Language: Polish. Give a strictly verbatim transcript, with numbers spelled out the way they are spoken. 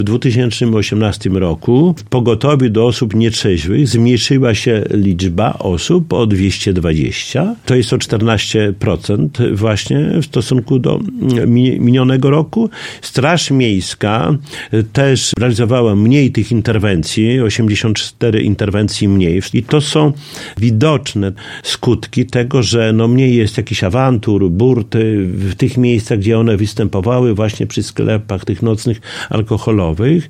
W dwa tysiące osiemnastym roku w pogotowiu do osób nietrzeźwych zmniejszyła się liczba osób o dwieście dwadzieścia. To jest o czternaście procent właśnie w stosunku do minionego roku. Straż Miejska też realizowała mniej tych interwencji, osiemdziesiąt cztery interwencji mniej. I to są widoczne skutki tego, że no mniej jest jakichś awantur, burty w tych miejscach, gdzie one występowały właśnie przy sklepach tych nocnych alkoholowych.